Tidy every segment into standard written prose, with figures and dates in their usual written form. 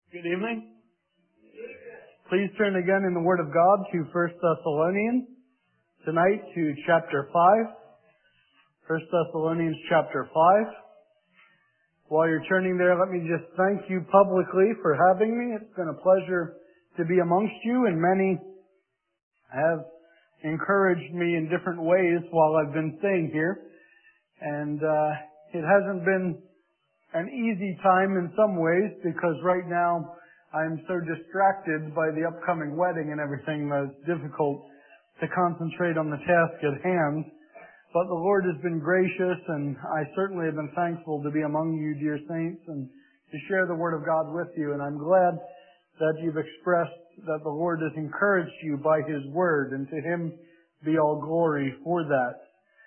Good evening. Please turn again in the Word of God to 1 Thessalonians. Tonight to chapter 5. 1 Thessalonians chapter 5. While you're turning there, let me just thank you publicly for having me. It's been a pleasure to be amongst you, and many have encouraged me in different ways while I've been staying here. And it hasn't been an easy time in some ways, because right now I'm so distracted by the upcoming wedding and everything that it's difficult to concentrate on the task at hand. But the Lord has been gracious, and I certainly have been thankful to be among you, dear saints, and to share the Word of God with you. And I'm glad that you've expressed that the Lord has encouraged you by His Word, and to Him be all glory for that.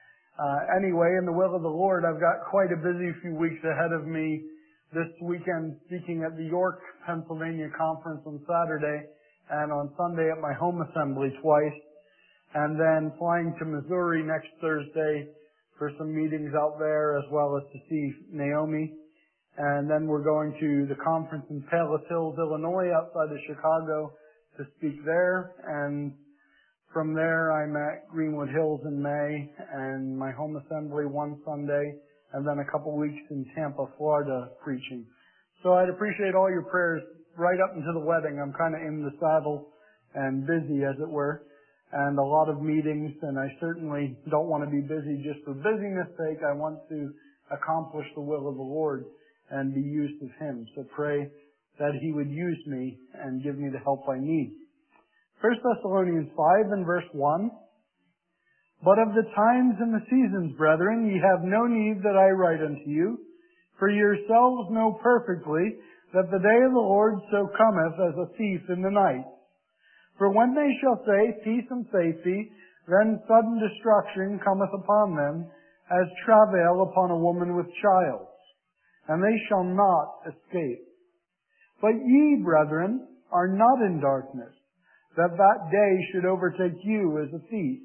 Anyway, in the will of the Lord, I've got quite a busy few weeks ahead of me this weekend, speaking at the York, Pennsylvania conference on Saturday, and on Sunday at my home assembly twice, and then flying to Missouri next Thursday for some meetings out there, as well as to see Naomi. And then we're going to the conference in Palos Hills, Illinois, outside of Chicago, to speak there. And from there, I'm at Greenwood Hills in May, and my home assembly one Sunday, and then a couple weeks in Tampa, Florida, preaching. So I'd appreciate all your prayers right up until the wedding. I'm kind of in the saddle and busy, as it were, and a lot of meetings, and I certainly don't want to be busy just for busyness' sake. I want to accomplish the will of the Lord and be used of Him. So pray that He would use me and give me the help I need. 1 Thessalonians 5 and verse 1. But of the times and the seasons, brethren, ye have no need that I write unto you, for yourselves know perfectly that the day of the Lord so cometh as a thief in the night. For when they shall say, peace and safety, then sudden destruction cometh upon them, as travail upon a woman with child, and they shall not escape. But ye, brethren, are not in darkness, that day should overtake you as a thief.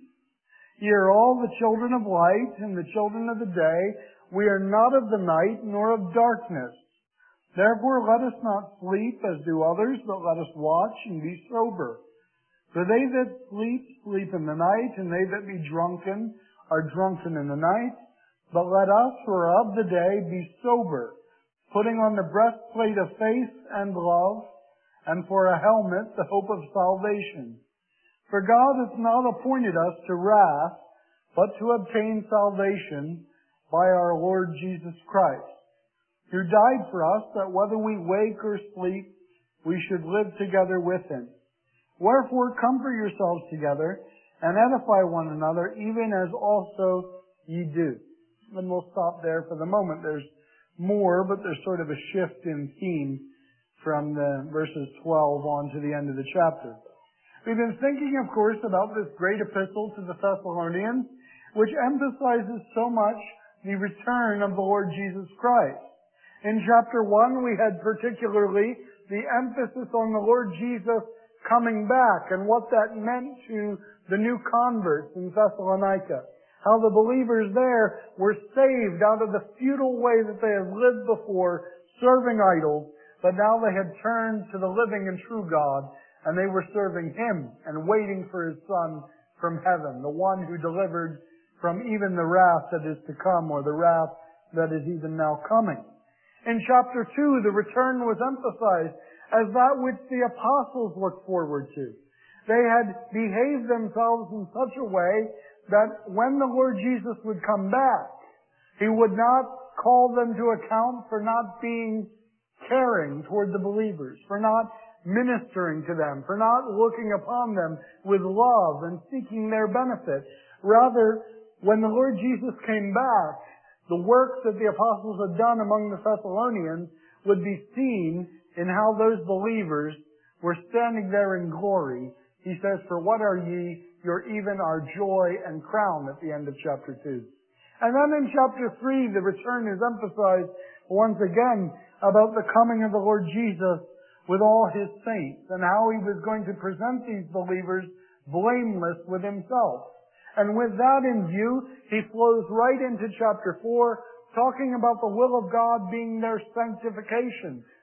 Ye are all the children of light and the children of the day. We are not of the night nor of darkness. Therefore let us not sleep as do others, but let us watch and be sober. For they that sleep, sleep in the night, and they that be drunken are drunken in the night. But let us who are of the day be sober, putting on the breastplate of faith and love, and for a helmet the hope of salvation. For God hath not appointed us to wrath, but to obtain salvation by our Lord Jesus Christ, who died for us, that whether we wake or sleep, we should live together with Him. Wherefore comfort yourselves together, and edify one another, even as also ye do. And we'll stop there for the moment. There's more, but there's sort of a shift in theme from the verses 12 on to the end of the chapter. We've been thinking, of course, about this great epistle to the Thessalonians, which emphasizes so much the return of the Lord Jesus Christ. In chapter 1, we had particularly the emphasis on the Lord Jesus coming back and what that meant to the new converts in Thessalonica. How the believers there were saved out of the futile way that they had lived before, serving idols, but now they had turned to the living and true God, and they were serving Him and waiting for His Son from heaven, the one who delivered from even the wrath that is to come, or the wrath that is even now coming. In chapter 2, the return was emphasized as that which the apostles looked forward to. They had behaved themselves in such a way that when the Lord Jesus would come back, He would not call them to account for not being caring toward the believers, for not ministering to them, for not looking upon them with love and seeking their benefit. Rather, when the Lord Jesus came back, the work that the apostles had done among the Thessalonians would be seen in how those believers were standing there in glory. He says, for what are ye? You're even our joy and crown, at the end of chapter 2. And then in chapter 3, the return is emphasized once again about the coming of the Lord Jesus with all His saints, and how He was going to present these believers blameless with Himself. And with that in view, He flows right into chapter 4, talking about the will of God being their sanctification,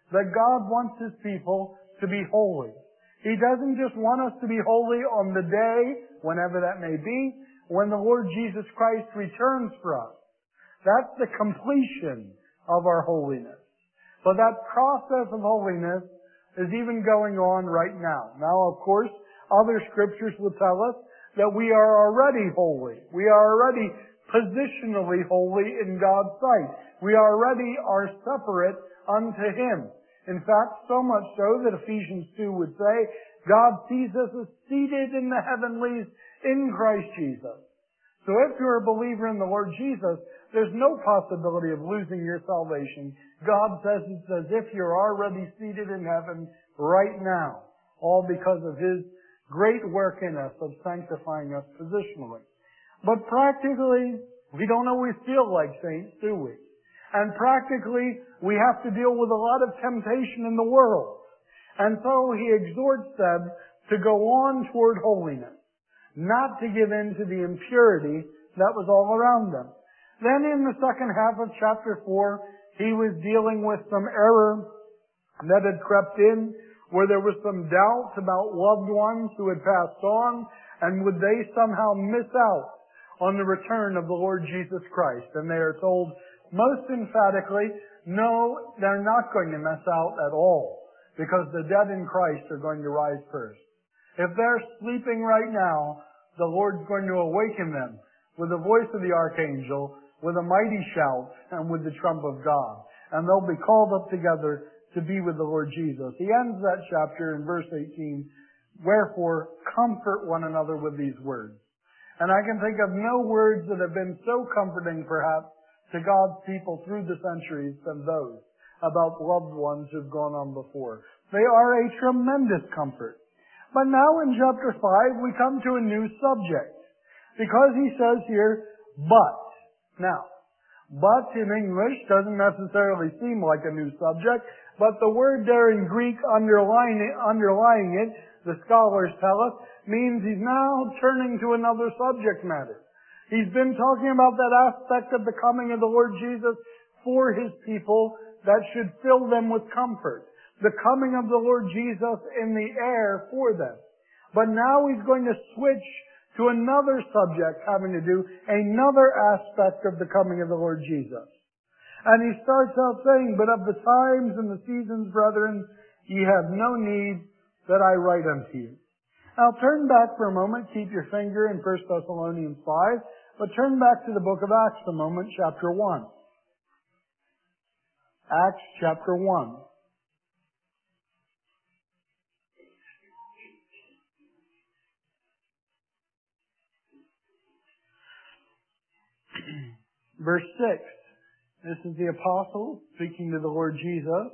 that God wants His people to be holy. He doesn't just want us to be holy on the day, whenever that may be, when the Lord Jesus Christ returns for us. That's the completion of our holiness. But that process of holiness is even going on right now. Now, of course, other scriptures will tell us that we are already holy. We are already positionally holy in God's sight. We already are separate unto Him. In fact, so much so that Ephesians 2 would say, God sees us as seated in the heavenlies in Christ Jesus. So if you're a believer in the Lord Jesus, there's no possibility of losing your salvation. God says it's as if you're already seated in heaven right now, all because of His great work in us of sanctifying us positionally. But practically, we don't always feel like saints, do we? And practically, we have to deal with a lot of temptation in the world. And so He exhorts them to go on toward holiness, not to give in to the impurity that was all around them. Then in the second half of chapter 4, He was dealing with some error that had crept in, where there was some doubts about loved ones who had passed on, and would they somehow miss out on the return of the Lord Jesus Christ. And they are told most emphatically, no, they're not going to miss out at all, because the dead in Christ are going to rise first. If they're sleeping right now, the Lord's going to awaken them with the voice of the archangel, with a mighty shout, and with the trump of God. And they'll be called up together to be with the Lord Jesus. He ends that chapter in verse 18, wherefore comfort one another with these words. And I can think of no words that have been so comforting perhaps to God's people through the centuries than those about loved ones who've gone on before. They are a tremendous comfort. But now in chapter 5 we come to a new subject. Because he says here, but. Now, but in English doesn't necessarily seem like a new subject, but the word there in Greek underlying it, the scholars tell us, means he's now turning to another subject matter. He's been talking about that aspect of the coming of the Lord Jesus for His people that should fill them with comfort. The coming of the Lord Jesus in the air for them. But now he's going to switch to another subject having to do another aspect of the coming of the Lord Jesus. And he starts out saying, but of the times and the seasons, brethren, ye have no need that I write unto you. Now turn back for a moment, keep your finger in 1 Thessalonians 5, but turn back to the book of Acts a moment, chapter 1. Acts chapter 1. Verse 6. This is the apostle speaking to the Lord Jesus.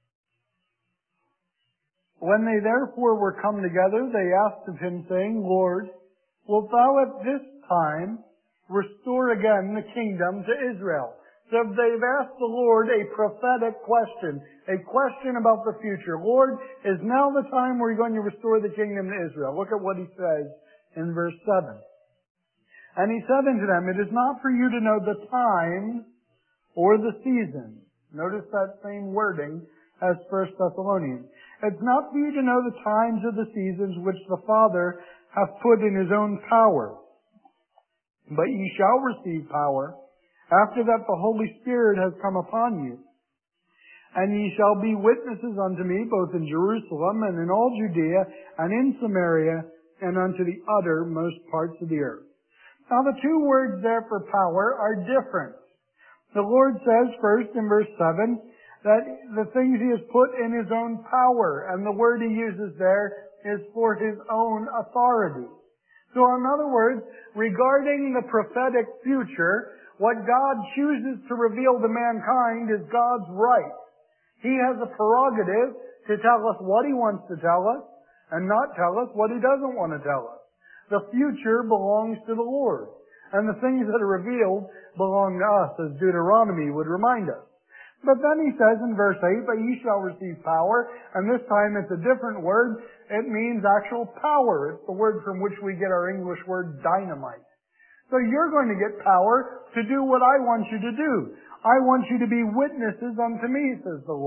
When they therefore were come together, they asked of him, saying, Lord, wilt thou at this time restore again the kingdom to Israel? So they've asked the Lord a prophetic question, a question about the future. Lord, is now the time where you're going to restore the kingdom to Israel? Look at what he says in verse 7. And he said unto them, it is not for you to know the time or the season. Notice that same wording as 1 Thessalonians. It's not for you to know the times or the seasons which the Father hath put in His own power. But ye shall receive power after that the Holy Spirit has come upon you. And ye shall be witnesses unto me both in Jerusalem and in all Judea and in Samaria and unto the uttermost parts of the earth. Now the two words there for power are different. The Lord says first in verse 7 that the things He has put in His own power, and the word He uses there is for His own authority. So in other words, regarding the prophetic future, what God chooses to reveal to mankind is God's right. He has a prerogative to tell us what He wants to tell us and not tell us what He doesn't want to tell us. The future belongs to the Lord, and the things that are revealed belong to us, as Deuteronomy would remind us. But then he says in verse 8, but ye shall receive power, and this time it's a different word. It means actual power. It's the word from which we get our English word dynamite. So you're going to get power to do what I want you to do. I want you to be witnesses unto me, says the Lord.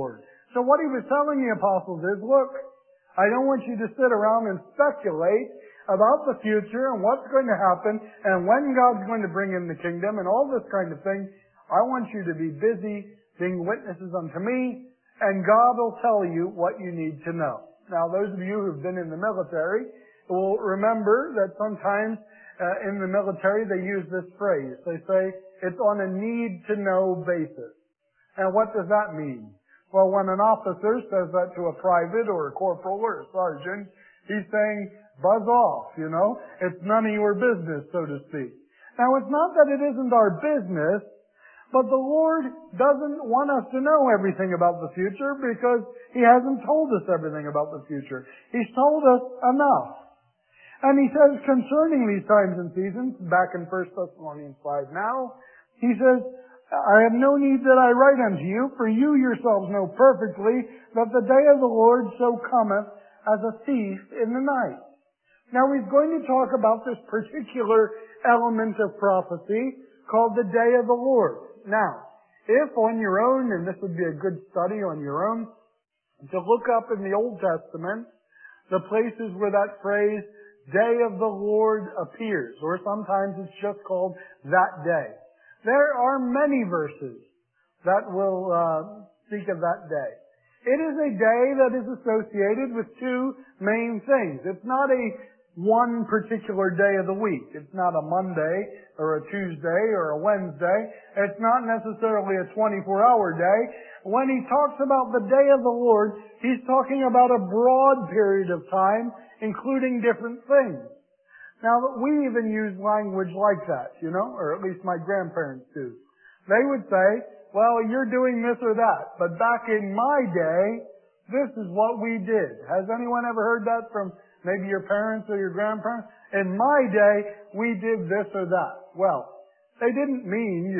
So what he was telling the apostles is, look, I don't want you to sit around and speculate about the future and what's going to happen and when God's going to bring in the kingdom and all this kind of thing. I want you to be busy being witnesses unto me, and God will tell you what you need to know. Now, those of you who've been in the military will remember that sometimes in the military they use this phrase. They say it's on a need-to-know basis. And what does that mean? Well, when an officer says that to a private or a corporal or a sergeant, he's saying, buzz off, It's none of your business, so to speak. Now, it's not that it isn't our business, but the Lord doesn't want us to know everything about the future because He hasn't told us everything about the future. He's told us enough. And He says concerning these times and seasons, back in 1 Thessalonians 5 now, He says, I have no need that I write unto you, for you yourselves know perfectly that the day of the Lord so cometh as a thief in the night. Now he's going to talk about this particular element of prophecy called the day of the Lord. Now, if on your own, and this would be a good study on your own, to look up in the Old Testament the places where that phrase, day of the Lord, appears, or sometimes it's just called that day. There are many verses that will speak of that day. It is a day that is associated with two main things. It's not a one particular day of the week. It's not a Monday or a Tuesday or a Wednesday. It's not necessarily a 24-hour day. When he talks about the day of the Lord, he's talking about a broad period of time, including different things. Now, we even use language like that, or at least my grandparents do. They would say, well, you're doing this or that, but back in my day, this is what we did. Has anyone ever heard that from maybe your parents or your grandparents? In my day, we did this or that. Well, they didn't mean,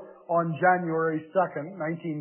on January 2nd,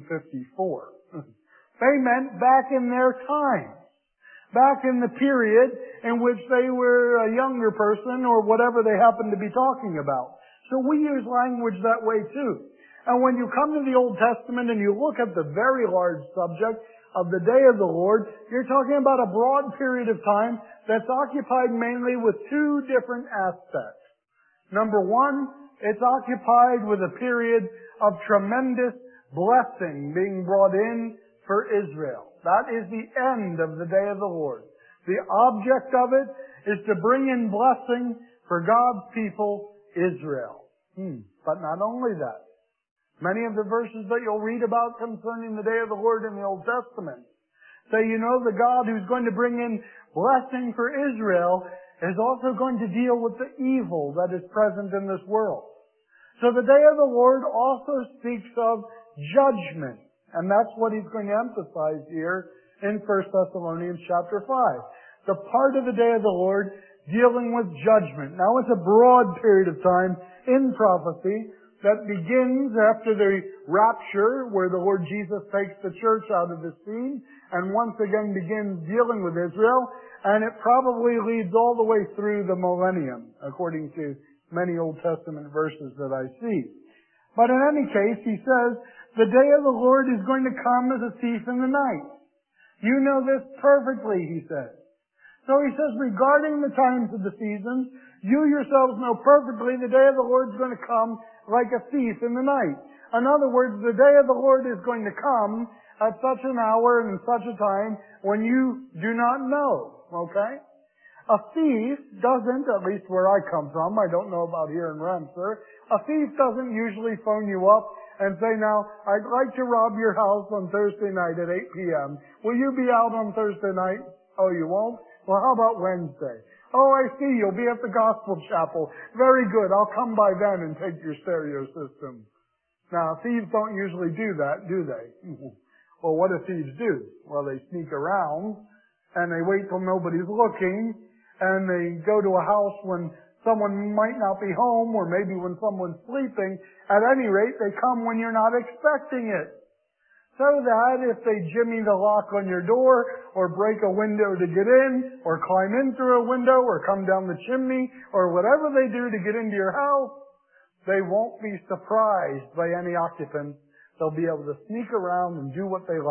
1954. They meant back in their time. Back in the period in which they were a younger person or whatever they happened to be talking about. So we use language that way too. And when you come to the Old Testament and you look at the very large subject of the day of the Lord, you're talking about a broad period of time that's occupied mainly with two different aspects. Number one, it's occupied with a period of tremendous blessing being brought in for Israel. That is the end of the day of the Lord. The object of it is to bring in blessing for God's people, Israel. But not only that. Many of the verses that you'll read about concerning the day of the Lord in the Old Testament say, the God who's going to bring in blessing for Israel is also going to deal with the evil that is present in this world. So the day of the Lord also speaks of judgment. And that's what he's going to emphasize here in 1 Thessalonians chapter 5. The part of the day of the Lord dealing with judgment. Now it's a broad period of time in prophecy that begins after the rapture, where the Lord Jesus takes the church out of the scene and once again begins dealing with Israel. And it probably leads all the way through the millennium, according to many Old Testament verses that I see. But in any case, he says, the day of the Lord is going to come as a thief in the night. You know this perfectly, he says. So he says, regarding the times of the seasons, you yourselves know perfectly the day of the Lord is going to come like a thief in the night. In other words, the day of the Lord is going to come at such an hour and such a time when you do not know. Okay? A thief doesn't, at least where I come from, I don't know about here in Ramsar, a thief doesn't usually phone you up and say, now, I'd like to rob your house on Thursday night at 8 p.m. Will you be out on Thursday night? Oh, you won't? Well, how about Wednesday? Oh, I see. You'll be at the Gospel Chapel. Very good. I'll come by then and take your stereo system. Now, thieves don't usually do that, do they? Well, what do thieves do? Well, they sneak around and they wait till nobody's looking and they go to a house when someone might not be home, or maybe when someone's sleeping. At any rate, they come when you're not expecting it. So that if they jimmy the lock on your door, or break a window to get in, or climb in through a window, or come down the chimney, or whatever they do to get into your house, they won't be surprised by any occupants. They'll be able to sneak around and do what they like.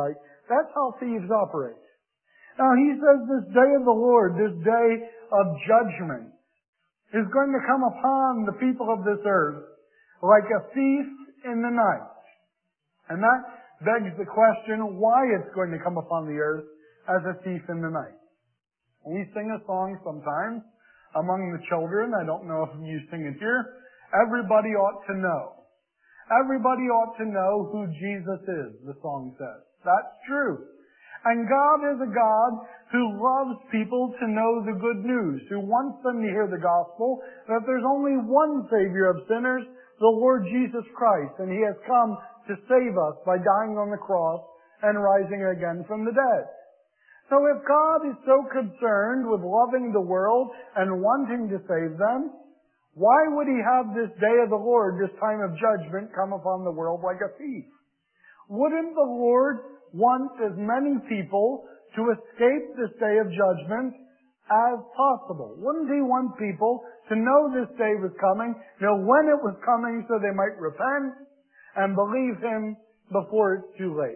That's how thieves operate. Now he says this day of the Lord, this day of judgment, is going to come upon the people of this earth like a thief in the night. And that begs the question why it's going to come upon the earth as a thief in the night. We sing a song sometimes among the children. I don't know if you sing it here. Everybody ought to know. Everybody ought to know who Jesus is, the song says. That's true. And God is a God who loves people to know the good news, who wants them to hear the gospel, that there's only one Savior of sinners, the Lord Jesus Christ, and He has come to save us by dying on the cross and rising again from the dead. So if God is so concerned with loving the world and wanting to save them, why would He have this day of the Lord, this time of judgment, come upon the world like a thief? Wouldn't the Lord want as many people to escape this day of judgment as possible? Wouldn't He want people to know this day was coming, know when it was coming so they might repent and believe Him before it's too late?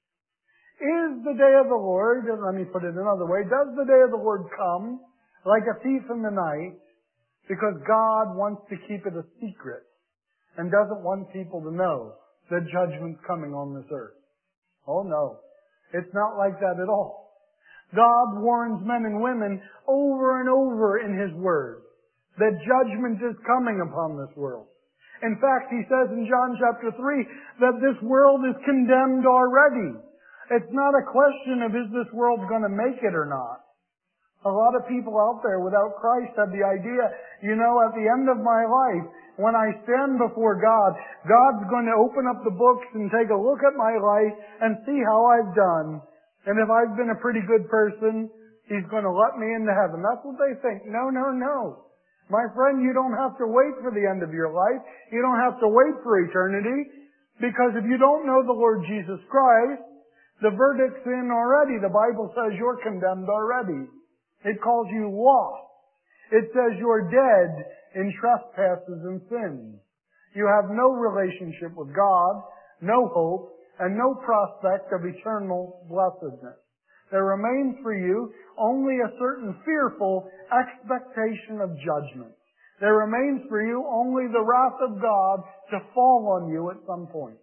Is the day of the Lord, and let me put it another way, does the day of the Lord come like a thief in the night because God wants to keep it a secret and doesn't want people to know that judgment's coming on this earth? Oh no. It's not like that at all. God warns men and women over and over in His Word that judgment is coming upon this world. In fact, He says in John chapter 3 that this world is condemned already. It's not a question of is this world going to make it or not. A lot of people out there without Christ have the idea, at the end of my life, when I stand before God, God's going to open up the books and take a look at my life and see how I've done. And if I've been a pretty good person, He's going to let me into heaven. That's what they think. No, no, no. My friend, you don't have to wait for the end of your life. You don't have to wait for eternity. Because if you don't know the Lord Jesus Christ, the verdict's in already. The Bible says you're condemned already. It calls you lost. It says you're dead in trespasses and sins. You have no relationship with God, no hope, and no prospect of eternal blessedness. There remains for you only a certain fearful expectation of judgment. There remains for you only the wrath of God to fall on you at some point,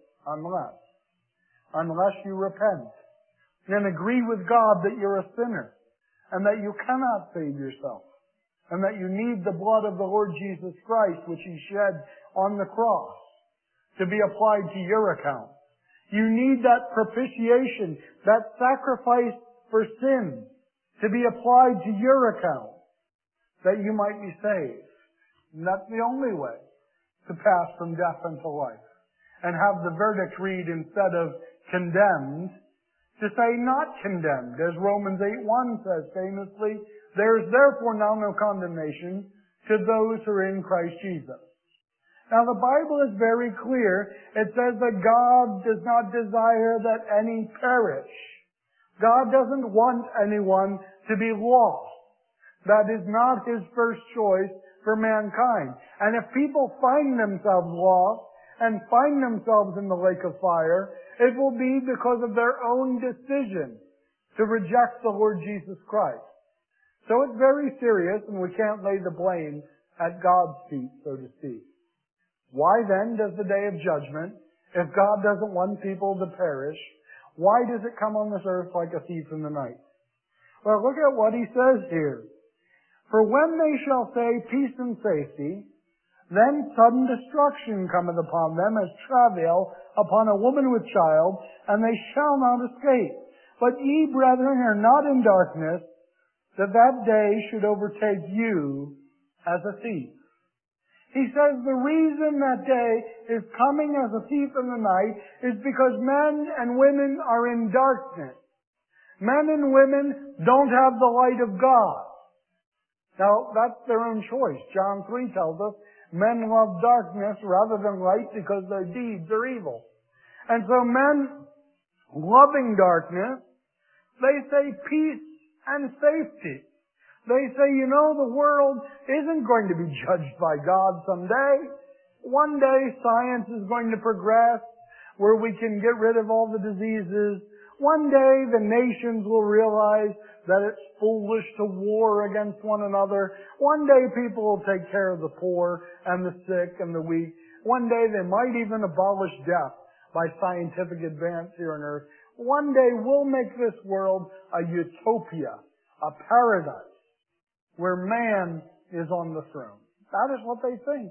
unless you repent and agree with God that you're a sinner and that you cannot save yourself and that you need the blood of the Lord Jesus Christ, which He shed on the cross, to be applied to your account. You need that propitiation, that sacrifice for sin, to be applied to your account, that you might be saved. And that's the only way to pass from death unto life and have the verdict read instead of condemned, to say not condemned, as Romans 8:1 says famously, there is therefore now no condemnation to those who are in Christ Jesus. Now the Bible is very clear. It says that God does not desire that any perish. God doesn't want anyone to be lost. That is not His first choice for mankind. And if people find themselves lost and find themselves in the lake of fire, it will be because of their own decision to reject the Lord Jesus Christ. So it's very serious, and we can't lay the blame at God's feet, so to speak. Why then does the day of judgment, if God doesn't want people to perish, why does it come on this earth like a thief in the night? Well, look at what He says here. For when they shall say peace and safety, then sudden destruction cometh upon them as travail upon a woman with child, and they shall not escape. But ye, brethren, are not in darkness, that day should overtake you as a thief. He says the reason that day is coming as a thief in the night is because men and women are in darkness. Men and women don't have the light of God. Now, that's their own choice. John 3 tells us men love darkness rather than light because their deeds are evil. And so men loving darkness, they say peace and safety. They say, the world isn't going to be judged by God someday. One day science is going to progress where we can get rid of all the diseases. One day the nations will realize that it's foolish to war against one another. One day people will take care of the poor and the sick and the weak. One day they might even abolish death by scientific advance here on earth. One day we'll make this world a utopia, a paradise, where man is on the throne. That is what they think.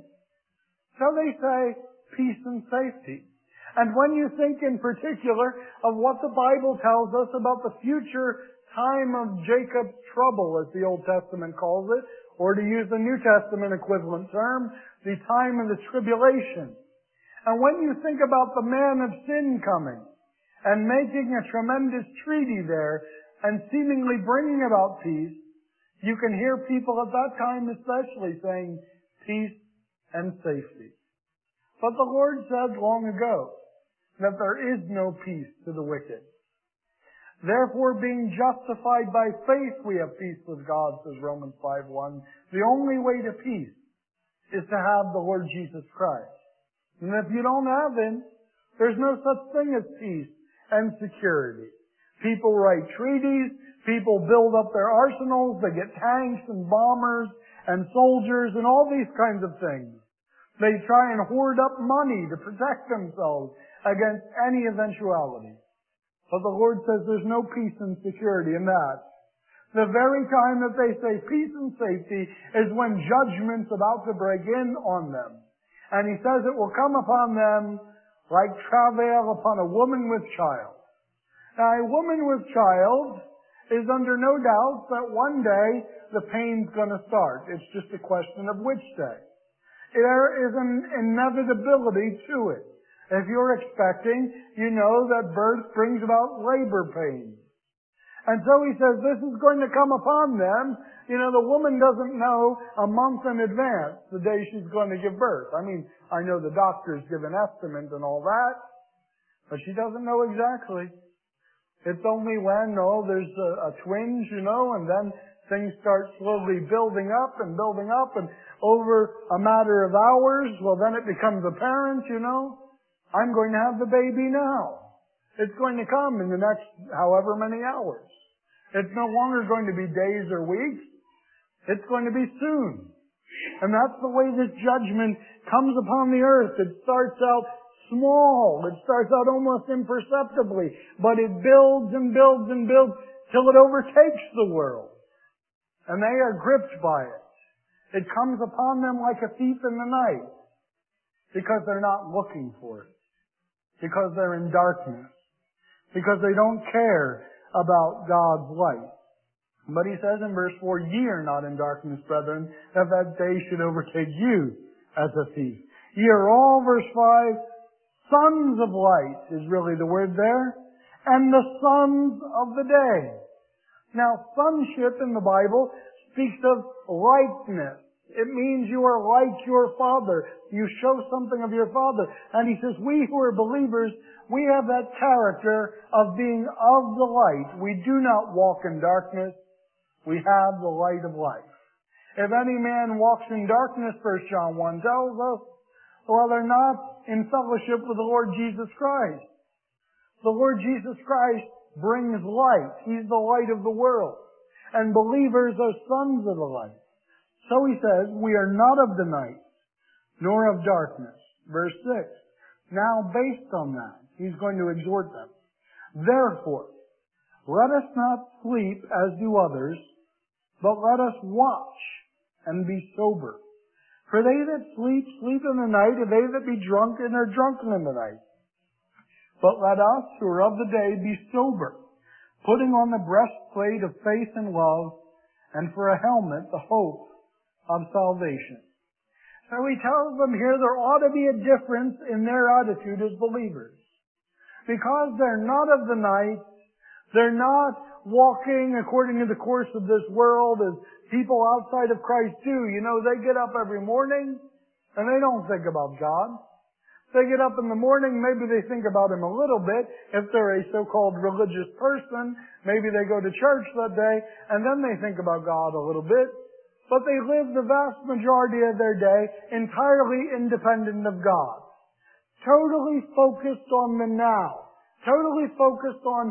So they say peace and safety. And when you think in particular of what the Bible tells us about the future time of Jacob's trouble, as the Old Testament calls it, or to use the New Testament equivalent term, the time of the tribulation. And when you think about the man of sin coming and making a tremendous treaty there and seemingly bringing about peace, you can hear people at that time especially saying peace and safety. But the Lord said long ago that there is no peace to the wicked. Therefore, being justified by faith, we have peace with God, says Romans 5:1. The only way to peace is to have the Lord Jesus Christ. And if you don't have Him, there's no such thing as peace and security. People write treaties, people build up their arsenals, they get tanks and bombers and soldiers and all these kinds of things. They try and hoard up money to protect themselves against any eventuality. But the Lord says there's no peace and security in that. The very time that they say peace and safety is when judgment's about to break in on them. And He says it will come upon them like travail upon a woman with child. Now, a woman with child is under no doubt that one day the pain's going to start. It's just a question of which day. There is an inevitability to it. If you're expecting, you know that birth brings about labor pains. And so He says this is going to come upon them. You know, the woman doesn't know a month in advance the day she's going to give birth. I mean, I know the doctors give an estimate and all that, but she doesn't know exactly. It's only when, there's a twinge, and then things start slowly building up, and over a matter of hours, then it becomes apparent, I'm going to have the baby now. It's going to come in the next however many hours. It's no longer going to be days or weeks. It's going to be soon. And that's the way this judgment comes upon the earth. It starts out small. It starts out almost imperceptibly. But it builds and builds and builds till it overtakes the world. And they are gripped by it. It comes upon them like a thief in the night. Because they're not looking for it. Because they're in darkness. Because they don't care about God's light. But He says in verse 4, ye are not in darkness, brethren, that day should overtake you as a thief. Ye are all, verse 5, sons of light is really the word there, and the sons of the day. Now, sonship in the Bible speaks of likeness. It means you are like your Father. You show something of your Father. And He says, we who are believers, we have that character of being of the light. We do not walk in darkness. We have the light of life. If any man walks in darkness, 1 John 1 tells us, they're not in fellowship with the Lord Jesus Christ. The Lord Jesus Christ brings light. He's the light of the world. And believers are sons of the light. So He says, we are not of the night, nor of darkness. Verse 6. Now, based on that, He's going to exhort them. Therefore, let us not sleep as do others, but let us watch and be sober. For they that sleep, sleep in the night, and they that be drunken are drunken in the night. But let us, who are of the day, be sober, putting on the breastplate of faith and love, and for a helmet the hope of salvation. So He tells them here there ought to be a difference in their attitude as believers. Because they're not of the night, they're not walking according to the course of this world as people outside of Christ do. They get up every morning and they don't think about God. They get up in the morning, maybe they think about Him a little bit. If they're a so-called religious person, maybe they go to church that day and then they think about God a little bit. But they live the vast majority of their day entirely independent of God. Totally focused on the now. Totally focused on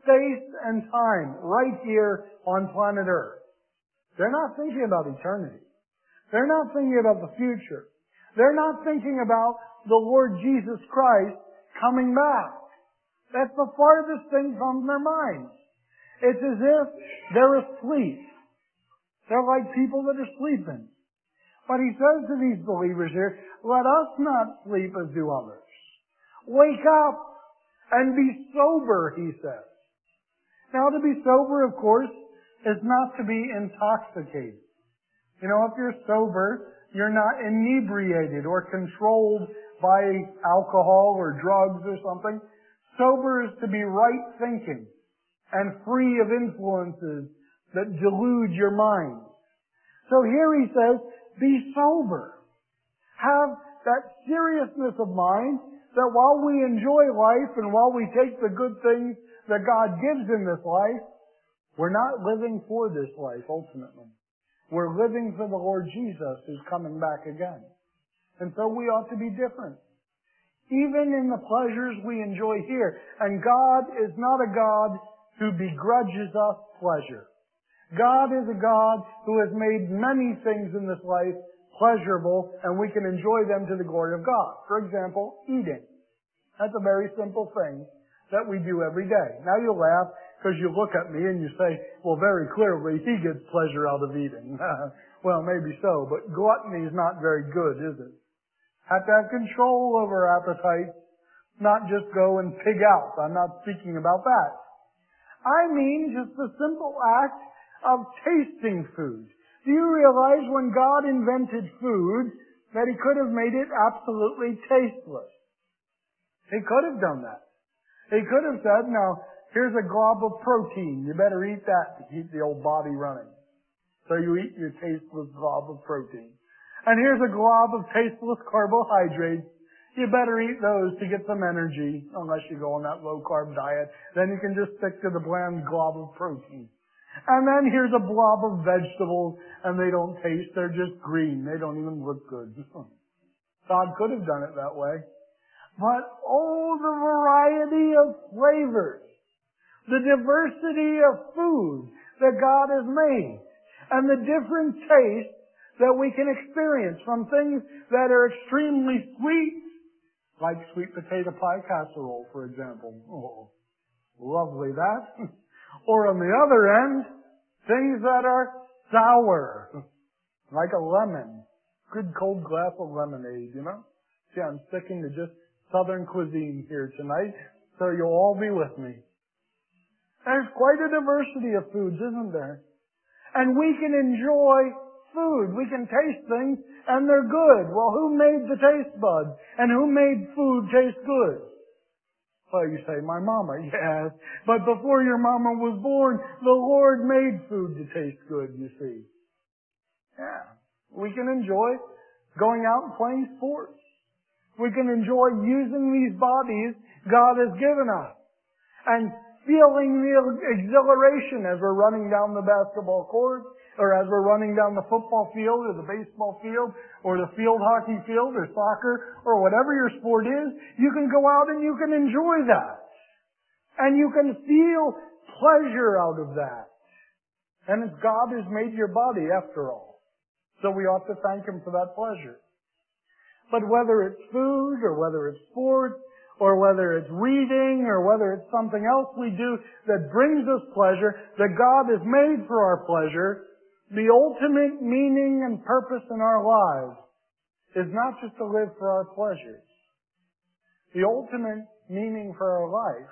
space and time right here on planet Earth. They're not thinking about eternity. They're not thinking about the future. They're not thinking about the Lord Jesus Christ coming back. That's the farthest thing from their minds. It's as if they're asleep. They're like people that are sleeping. But he says to these believers here, let us not sleep as do others. Wake up and be sober, he says. Now, to be sober, of course, is not to be intoxicated. You know, if you're sober, you're not inebriated or controlled by alcohol or drugs or something. Sober is to be right thinking and free of influences that delude your mind. So here he says, be sober. Have that seriousness of mind that while we enjoy life and while we take the good things that God gives in this life, we're not living for this life ultimately. We're living for the Lord Jesus who's coming back again. And so we ought to be different. Even in the pleasures we enjoy here. And God is not a God who begrudges us pleasure. God is a God who has made many things in this life pleasurable, and we can enjoy them to the glory of God. For example, eating. That's a very simple thing that we do every day. Now you laugh because you look at me and you say, well, very clearly, he gets pleasure out of eating. Well, maybe so, but gluttony is not very good, is it? Have to have control over appetites, not just go and pig out. I'm not speaking about that. I mean just the simple act of tasting food. Do you realize when God invented food that he could have made it absolutely tasteless? He could have done that. He could have said, now, here's a glob of protein. You better eat that to keep the old body running. So you eat your tasteless glob of protein. And here's a glob of tasteless carbohydrates. You better eat those to get some energy, unless you go on that low-carb diet. Then you can just stick to the bland glob of protein. And then here's a blob of vegetables, and they don't taste. They're just green. They don't even look good. God could have done it that way. But oh, the variety of flavors, the diversity of food that God has made, and the different tastes that we can experience from things that are extremely sweet, like sweet potato pie casserole, for example. Oh, lovely that. Or on the other end, things that are sour, like a lemon. Good cold glass of lemonade, you know? See, I'm sticking to just Southern cuisine here tonight, so you'll all be with me. There's quite a diversity of foods, isn't there? And we can enjoy food. We can taste things, and they're good. Well, who made the taste buds? And who made food taste good? Well, you say, my mama. Yes. But before your mama was born, the Lord made food to taste good, you see. Yeah. We can enjoy going out and playing sports. We can enjoy using these bodies God has given us. And feeling the exhilaration as we're running down the basketball court, or as we're running down the football field, or the baseball field, or the field hockey field, or soccer, or whatever your sport is. You can go out and you can enjoy that. And you can feel pleasure out of that. And it's God who's made your body, after all. So we ought to thank Him for that pleasure. But whether it's food, or whether it's sports, or whether it's reading, or whether it's something else we do that brings us pleasure, that God has made for our pleasure, the ultimate meaning and purpose in our lives is not just to live for our pleasures. The ultimate meaning for our life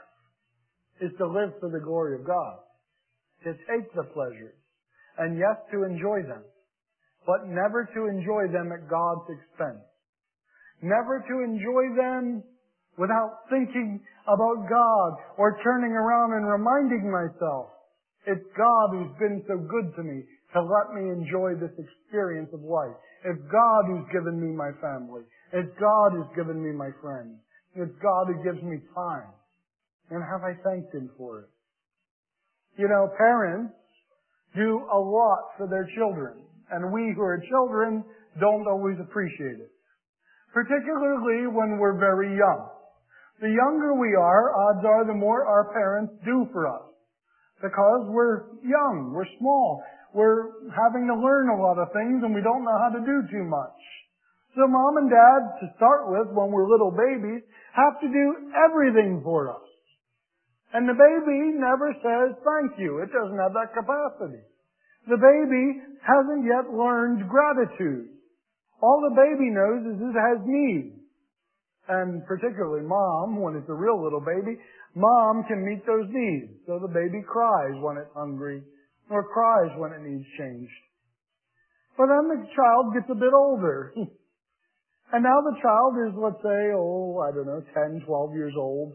is to live for the glory of God. To take the pleasures, and yes, to enjoy them, but never to enjoy them at God's expense. Never to enjoy them without thinking about God or turning around and reminding myself, it's God who's been so good to me to let me enjoy this experience of life. It's God who's given me my family. It's God who's given me my friends. It's God who gives me time. And have I thanked Him for it? You know, parents do a lot for their children. And we who are children don't always appreciate it. Particularly when we're very young. The younger we are, odds are the more our parents do for us. Because we're young, we're small, we're having to learn a lot of things and we don't know how to do too much. So mom and dad, to start with, when we're little babies, have to do everything for us. And the baby never says thank you. It doesn't have that capacity. The baby hasn't yet learned gratitude. All the baby knows is it has needs. And particularly mom, when it's a real little baby, mom can meet those needs. So the baby cries when it's hungry or cries when it needs changed. But then the child gets a bit older. And now the child is, let's say, 10, 12 years old.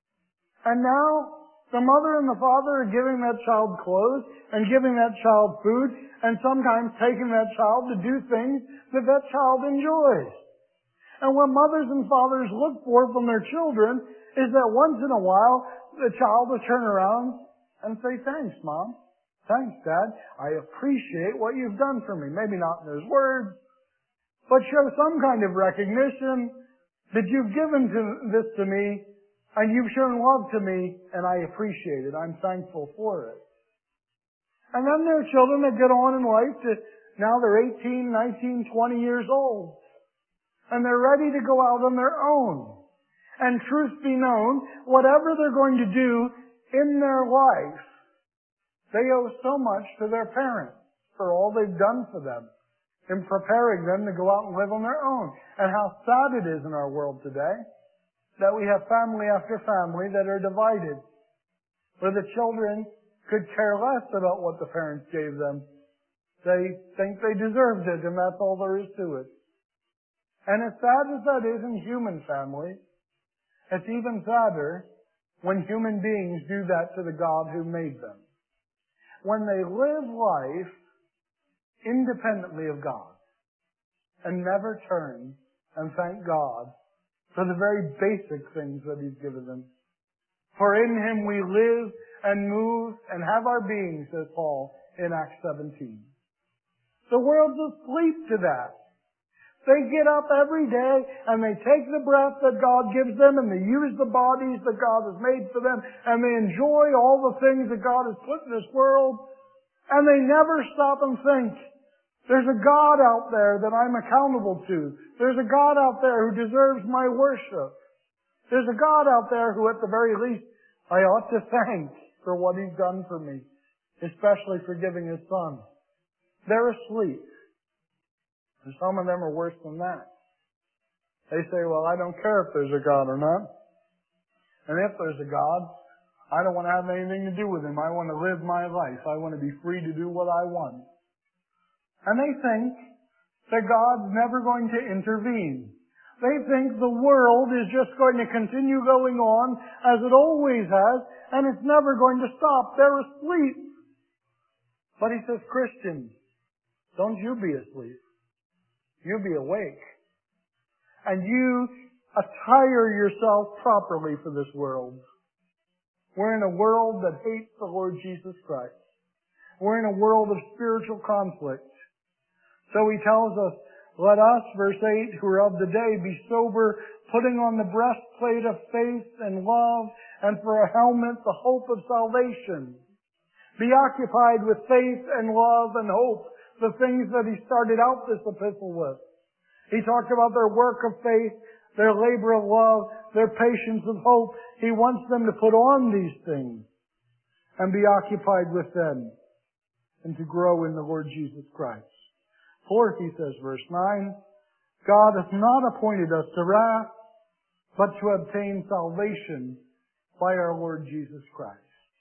And now the mother and the father are giving that child clothes and giving that child food and sometimes taking that child to do things that that child enjoys. And what mothers and fathers look for from their children is that once in a while the child will turn around and say, thanks, Mom. Thanks, Dad. I appreciate what you've done for me. Maybe not in those words, but show some kind of recognition that you've given this to me and you've shown love to me and I appreciate it. I'm thankful for it. And then there are children that get on in life to, now they're 18, 19, 20 years old. And they're ready to go out on their own. And truth be known, whatever they're going to do in their life, they owe so much to their parents for all they've done for them in preparing them to go out and live on their own. And how sad it is in our world today that we have family after family that are divided, where the children could care less about what the parents gave them. They think they deserved it, and that's all there is to it. And as sad as that is in human families, it's even sadder when human beings do that to the God who made them. When they live life independently of God and never turn and thank God for the very basic things that He's given them. For in Him we live and move and have our being, says Paul in Acts 17. The world's asleep to that. They get up every day and they take the breath that God gives them and they use the bodies that God has made for them and they enjoy all the things that God has put in this world and they never stop and think, there's a God out there that I'm accountable to. There's a God out there who deserves my worship. There's a God out there who at the very least I ought to thank for what He's done for me, especially for giving His Son. They're asleep. And some of them are worse than that. They say, well, I don't care if there's a God or not. And if there's a God, I don't want to have anything to do with Him. I want to live my life. I want to be free to do what I want. And they think that God's never going to intervene. They think the world is just going to continue going on as it always has, and it's never going to stop. They're asleep. But He says, Christians, don't you be asleep. You be awake. And you attire yourself properly for this world. We're in a world that hates the Lord Jesus Christ. We're in a world of spiritual conflict. So He tells us, let us, verse 8, who are of the day, be sober, putting on the breastplate of faith and love, and for a helmet the hope of salvation. Be occupied with faith and love and hope, the things that he started out this epistle with. He talked about their work of faith, their labor of love, their patience of hope. He wants them to put on these things and be occupied with them and to grow in the Lord Jesus Christ. For, he says, verse 9, God hath not appointed us to wrath, but to obtain salvation by our Lord Jesus Christ.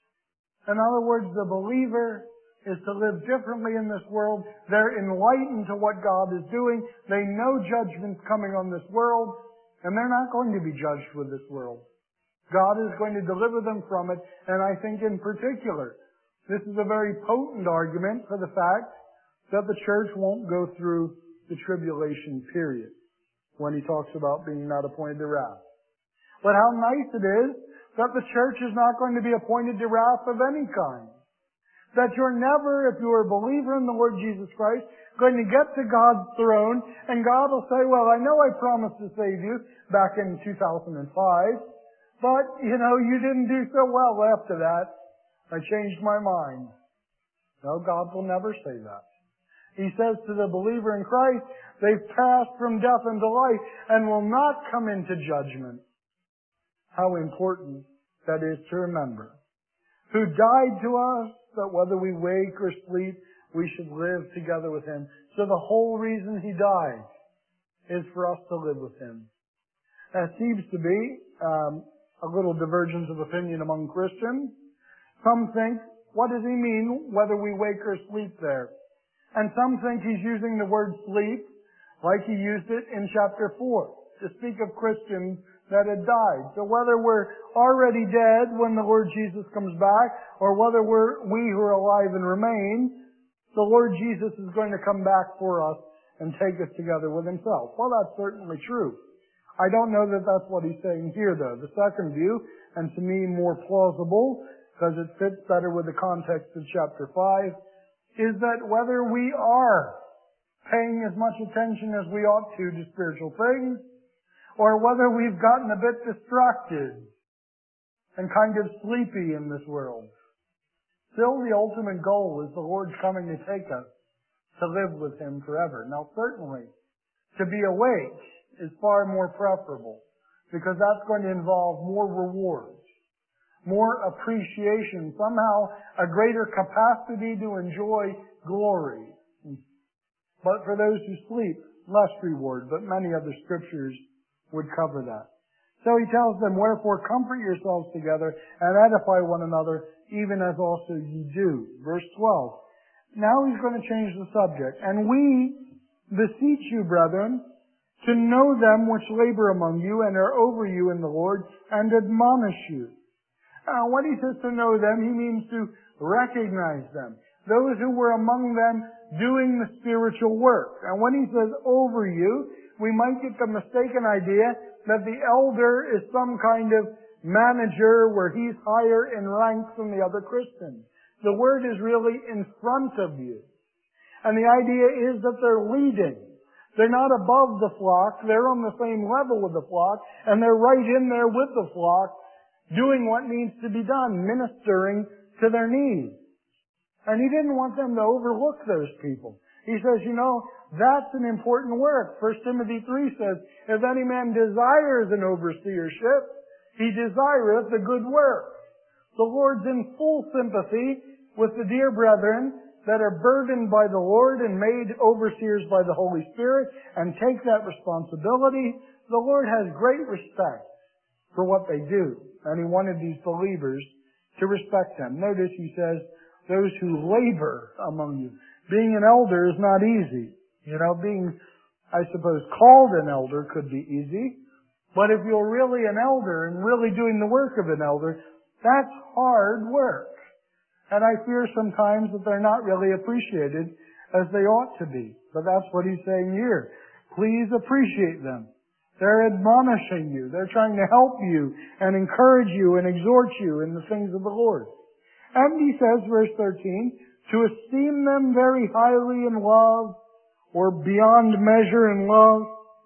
In other words, the believer is to live differently in this world. They're enlightened to what God is doing. They know judgment's coming on this world, and they're not going to be judged with this world. God is going to deliver them from it, and I think in particular, this is a very potent argument for the fact that the church won't go through the tribulation period when he talks about being not appointed to wrath. But how nice it is that the church is not going to be appointed to wrath of any kind. That you're never, if you're a believer in the Lord Jesus Christ, going to get to God's throne and God will say, well, I know I promised to save you back in 2005, but, you didn't do so well after that. I changed my mind. No, God will never say that. He says to the believer in Christ, they've passed from death into life and will not come into judgment. How important that is to remember. Who died to us, that whether we wake or sleep, we should live together with Him. So the whole reason He died is for us to live with Him. That seems to be a little divergence of opinion among Christians. Some think, what does He mean, whether we wake or sleep there? And some think He's using the word sleep like He used it in chapter 4 to speak of Christians that had died. So whether we're already dead when the Lord Jesus comes back, or whether we who are alive and remain, the Lord Jesus is going to come back for us and take us together with Himself. Well, that's certainly true. I don't know that that's what He's saying here, though. The second view, and to me more plausible, because it fits better with the context of chapter 5, is that whether we are paying as much attention as we ought to spiritual things, or whether we've gotten a bit distracted and kind of sleepy in this world, still the ultimate goal is the Lord coming to take us to live with Him forever. Now certainly, to be awake is far more preferable, because that's going to involve more rewards, more appreciation, somehow a greater capacity to enjoy glory. But for those who sleep, less reward, but many other scriptures would cover that. So He tells them, wherefore comfort yourselves together and edify one another, even as also ye do. Verse 12. Now He's going to change the subject. And we beseech you, brethren, to know them which labor among you and are over you in the Lord, and admonish you. When He says to know them, He means to recognize them. Those who were among them doing the spiritual work. And when He says over you, we might get the mistaken idea that the elder is some kind of manager where he's higher in rank than the other Christians. The word is really in front of you. And the idea is that they're leading. They're not above the flock. They're on the same level with the flock. And they're right in there with the flock, doing what needs to be done, ministering to their needs. And He didn't want them to overlook those people. He says, that's an important work. 1 Timothy 3 says, if any man desires an overseership, he desireth the good work. The Lord's in full sympathy with the dear brethren that are burdened by the Lord and made overseers by the Holy Spirit and take that responsibility. The Lord has great respect for what they do. And He wanted these believers to respect them. Notice He says, those who labor among you. Being an elder is not easy. Being, I suppose, called an elder could be easy. But if you're really an elder and really doing the work of an elder, that's hard work. And I fear sometimes that they're not really appreciated as they ought to be. But that's what He's saying here. Please appreciate them. They're admonishing you. They're trying to help you and encourage you and exhort you in the things of the Lord. And He says, verse 13, to esteem them very highly in love, or beyond measure in love,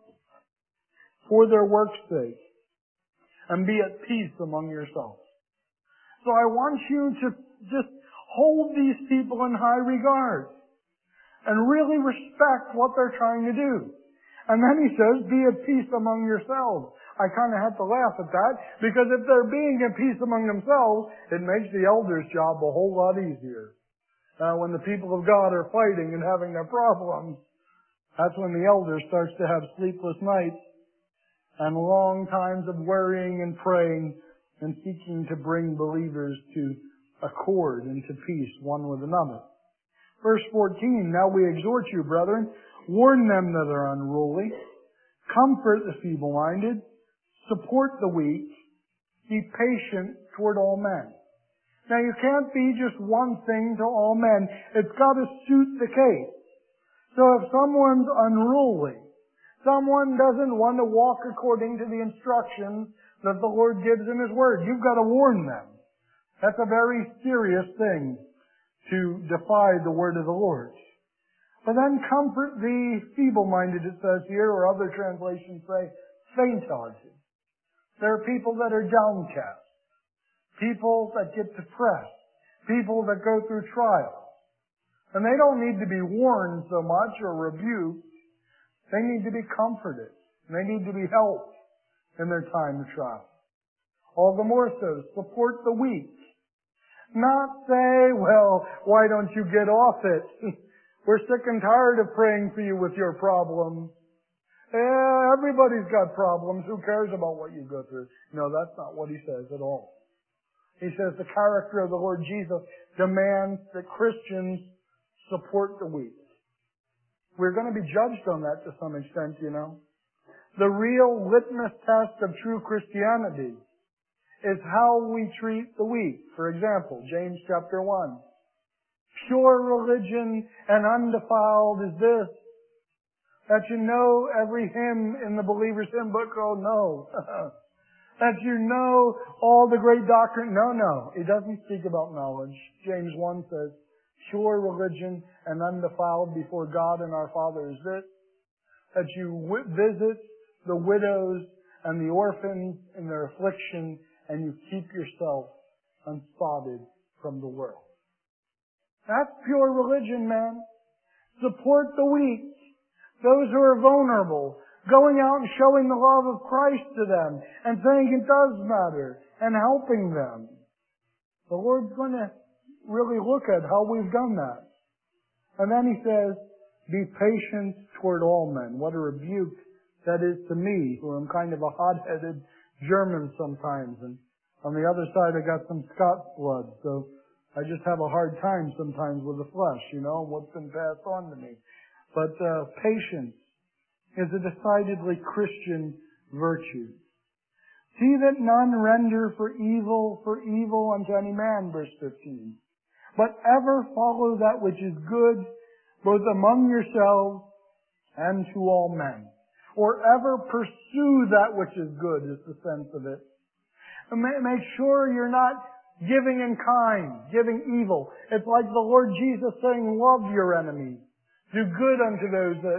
for their work's sake, and be at peace among yourselves. So I want you to just hold these people in high regard, and really respect what they're trying to do. And then He says, be at peace among yourselves. I kind of have to laugh at that, because if they're being at peace among themselves, it makes the elder's job a whole lot easier. When the people of God are fighting and having their problems, that's when the elder starts to have sleepless nights and long times of worrying and praying and seeking to bring believers to accord and to peace one with another. Verse 14, now we exhort you, brethren, warn them that are unruly, comfort the feeble-minded, support the weak, be patient toward all men. Now you can't be just one thing to all men. It's got to suit the case. So if someone's unruly, someone doesn't want to walk according to the instructions that the Lord gives in His Word, you've got to warn them. That's a very serious thing to defy the Word of the Lord. But then comfort the feeble-minded, it says here, or other translations say faint-hearted. There are people that are downcast. People that get depressed. People that go through trials. And they don't need to be warned so much or rebuked. They need to be comforted. They need to be helped in their time of trial. All the more so, support the weak. Not say, well, why don't you get off it? We're sick and tired of praying for you with your problems. Everybody's got problems. Who cares about what you go through? No, that's not what he says at all. He says the character of the Lord Jesus demands that Christians support the weak. We're going to be judged on that to some extent, you know. The real litmus test of true Christianity is how we treat the weak. For example, James chapter 1. Pure religion and undefiled is this, that you know every hymn in the believer's hymn book. Oh, no. That you know all the great doctrine. No. It doesn't speak about knowledge. James 1 says, pure religion and undefiled before God and our Father is this, that you visit the widows and the orphans in their affliction, and you keep yourself unspotted from the world. That's pure religion, man. Support the weak, those who are vulnerable, going out and showing the love of Christ to them and saying it does matter and helping them. The Lord's going to really look at how we've done that. And then he says, be patient toward all men. What a rebuke that is to me, who am kind of a hot-headed German sometimes. And on the other side, I got some Scots blood. So I just have a hard time sometimes with the flesh, you know, what's been passed on to me. But patience is a decidedly Christian virtue. See that none render for evil unto any man, verse 15. But ever follow that which is good, both among yourselves and to all men. Or ever pursue that which is good, is the sense of it. And make sure you're not giving in kind, giving evil. It's like the Lord Jesus saying, love your enemies. Do good unto those that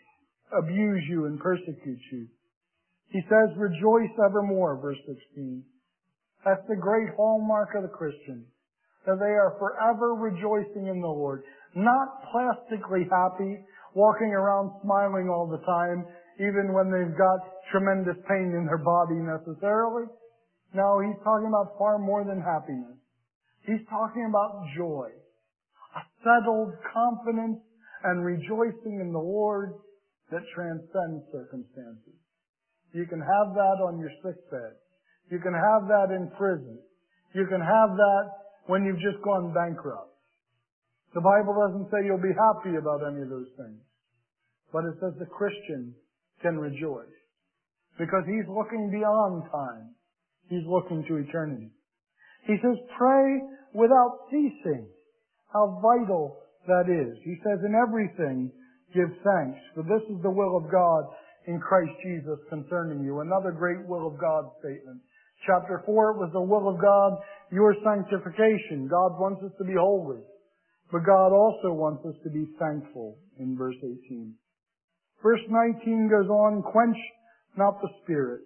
abuse you and persecute you. He says, rejoice evermore, verse 16. That's the great hallmark of the Christian, that they are forever rejoicing in the Lord. Not plastically happy, walking around smiling all the time, even when they've got tremendous pain in their body necessarily. No, he's talking about far more than happiness. He's talking about joy. A settled confidence and rejoicing in the Lord that transcends circumstances. You can have that on your sick bed. You can have that in prison. You can have that when you've just gone bankrupt. The Bible doesn't say you'll be happy about any of those things. But it says the Christian can rejoice. Because he's looking beyond time. He's looking to eternity. He says, pray without ceasing. How vital that is. He says, in everything, give thanks, for this is the will of God in Christ Jesus concerning you. Another great will of God statement. Chapter 4, it was the will of God, your sanctification. God wants us to be holy. But God also wants us to be thankful in verse 18. Verse 19 goes on, quench not the spirit.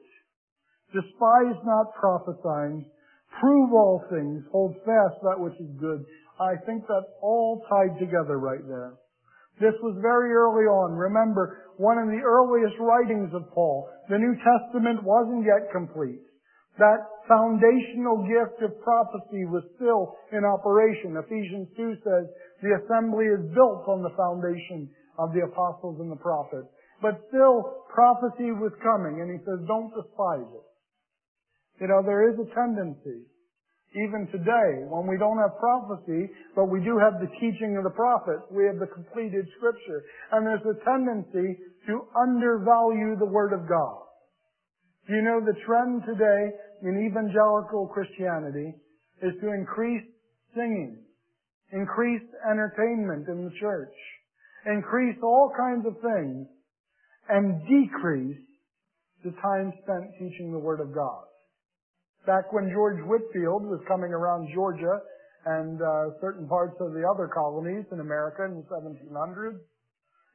Despise not prophesying. Prove all things. Hold fast that which is good. I think that's all tied together right there. This was very early on. Remember, one of the earliest writings of Paul. The New Testament wasn't yet complete. That foundational gift of prophecy was still in operation. Ephesians 2 says, the assembly is built on the foundation of the apostles and the prophets. But still, prophecy was coming, and he says, don't despise it. You know, there is a tendency, even today, when we don't have prophecy, but we do have the teaching of the prophets, we have the completed Scripture, and there's a tendency to undervalue the Word of God. You know, the trend today in evangelical Christianity is to increase singing, increase entertainment in the church, increase all kinds of things, and decrease the time spent teaching the Word of God. Back when George Whitefield was coming around Georgia and certain parts of the other colonies in America in the 1700s,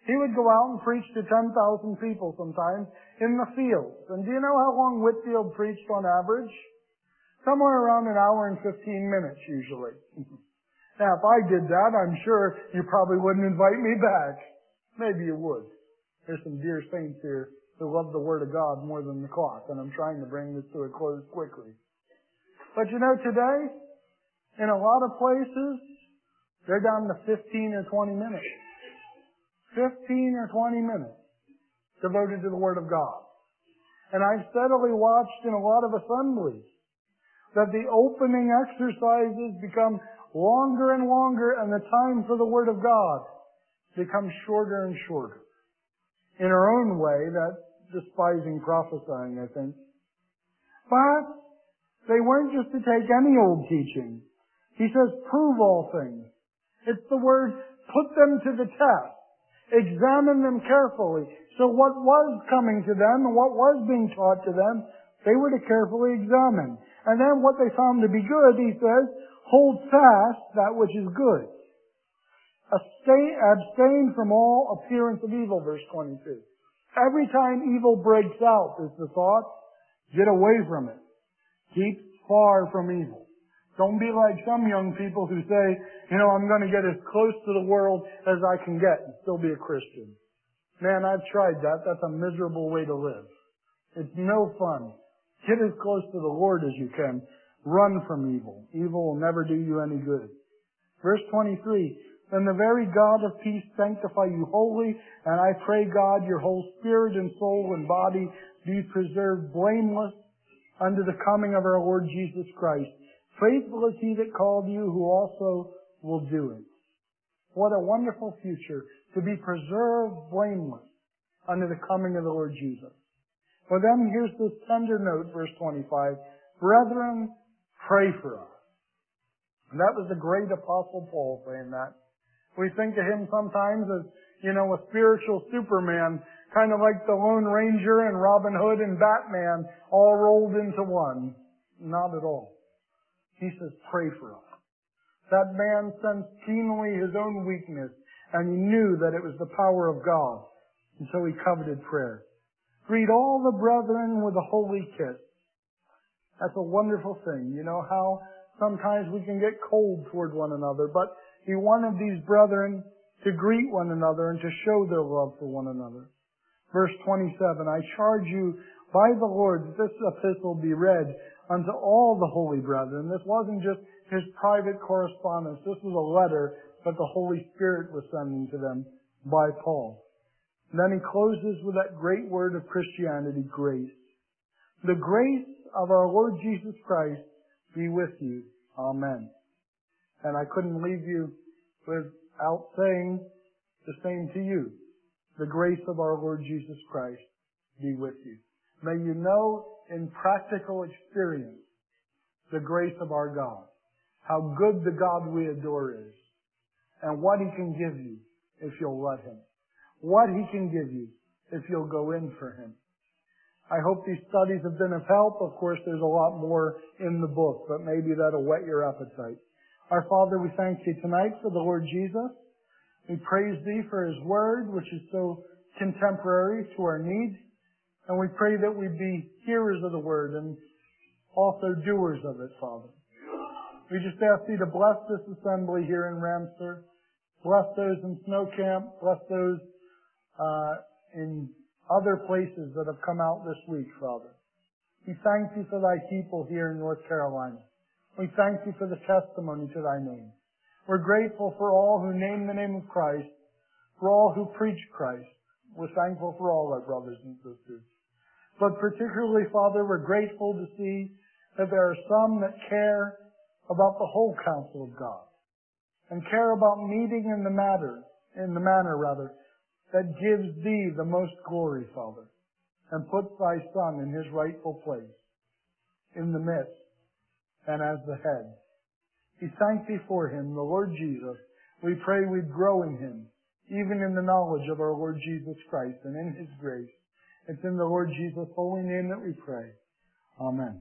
He would go out and preach to 10,000 people sometimes in the fields. And do you know how long Whitefield preached on average? Somewhere around an hour and 15 minutes usually. Now, if I did that, I'm sure you probably wouldn't invite me back. Maybe you would. There's some dear saints here who love the Word of God more than the clock, and I'm trying to bring this to a close quickly. But you know, today, in a lot of places, they're down to 15 or 20 minutes. 15 or 20 minutes devoted to the Word of God. And I've steadily watched in a lot of assemblies that the opening exercises become longer and longer, and the time for the Word of God becomes shorter and shorter. In our own way, that's despising prophesying, I think. But they weren't just to take any old teaching. He says, prove all things. It's the word, put them to the test. Examine them carefully. So what was coming to them and what was being taught to them, they were to carefully examine. And then what they found to be good, he says, hold fast that which is good. Abstain from all appearance of evil, verse 22. Every time evil breaks out, is the thought, get away from it. Keep far from evil. Don't be like some young people who say, I'm going to get as close to the world as I can get and still be a Christian. Man, I've tried that. That's a miserable way to live. It's no fun. Get as close to the Lord as you can. Run from evil. Evil will never do you any good. Verse 23, then the very God of peace sanctify you wholly, and I pray God your whole spirit and soul and body be preserved blameless unto the coming of our Lord Jesus Christ. Faithful is he that called you, who also will do it. What a wonderful future, to be preserved blameless unto the coming of the Lord Jesus. Well then, here's this tender note, verse 25. Brethren, pray for us. And that was the great Apostle Paul saying that. We think of him sometimes as, a spiritual Superman, kind of like the Lone Ranger and Robin Hood and Batman all rolled into one. Not at all. He says, pray for us. That man sensed keenly his own weakness, and he knew that it was the power of God, and so he coveted prayer. Greet all the brethren with a holy kiss. That's a wonderful thing. You know how sometimes we can get cold toward one another, but he wanted these brethren to greet one another and to show their love for one another. Verse 27, I charge you by the Lord that this epistle be read unto all the holy brethren. This wasn't just his private correspondence. This was a letter that the Holy Spirit was sending to them by Paul. And then he closes with that great word of Christianity, grace. The grace of our Lord Jesus Christ be with you. Amen. And I couldn't leave you without saying the same to you. The grace of our Lord Jesus Christ be with you. May you know in practical experience the grace of our God. How good the God we adore is. And what He can give you if you'll let Him. What He can give you if you'll go in for Him. I hope these studies have been of help. Of course, there's a lot more in the book, but maybe that'll whet your appetite. Our Father, we thank you tonight for the Lord Jesus. We praise Thee for His Word, which is so contemporary to our needs. And we pray that we be hearers of the Word and also doers of it, Father. We just ask Thee to bless this assembly here in Ramsar. Bless those in Snow Camp. Bless those in other places that have come out this week, Father. We thank You for Thy people here in North Carolina. We thank You for the testimony to Thy name. We're grateful for all who name the name of Christ, for all who preach Christ. We're thankful for all our brothers and sisters. But particularly, Father, we're grateful to see that there are some that care about the whole counsel of God and care about meeting in the manner that gives Thee the most glory, Father, and puts Thy Son in His rightful place in the midst and as the head. We thank Thee for Him, the Lord Jesus. We pray we'd grow in Him, even in the knowledge of our Lord Jesus Christ and in His grace. It's in the Lord Jesus' holy name that we pray. Amen.